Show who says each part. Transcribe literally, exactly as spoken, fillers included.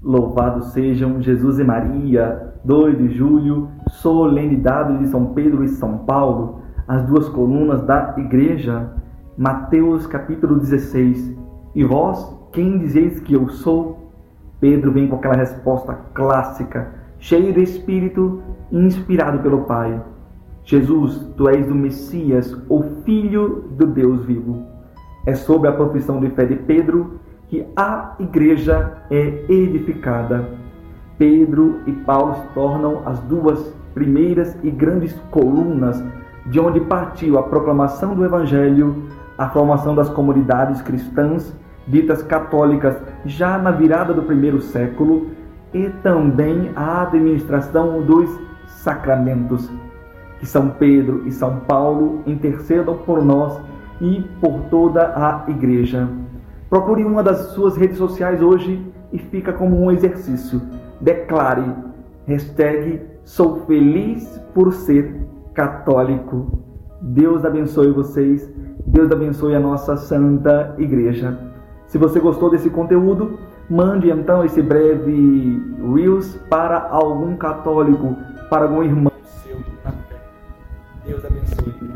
Speaker 1: Louvado sejam Jesus e Maria, dois de julho, solenidade de São Pedro e São Paulo, as duas colunas da Igreja. Mateus capítulo dezesseis. E vós, quem dizeis que eu sou? Pedro vem com aquela resposta clássica, cheio de Espírito, inspirado pelo Pai. Jesus, tu és o Messias, o Filho do Deus vivo. É sobre a profissão de fé de Pedro que a Igreja é edificada. Pedro e Paulo se tornam as duas primeiras e grandes colunas de onde partiu a proclamação do Evangelho, a formação das comunidades cristãs, ditas católicas, já na virada do primeiro século, e também a administração dos sacramentos. Que São Pedro e São Paulo intercedam por nós e por toda a Igreja. Procure uma das suas redes sociais hoje e fica como um exercício. Declare, hashtag sou feliz por ser católico. Deus abençoe vocês, Deus abençoe a nossa Santa Igreja. Se você gostou desse conteúdo, mande então esse breve Reels para algum católico, para algum irmão seu na fé. Deus abençoe.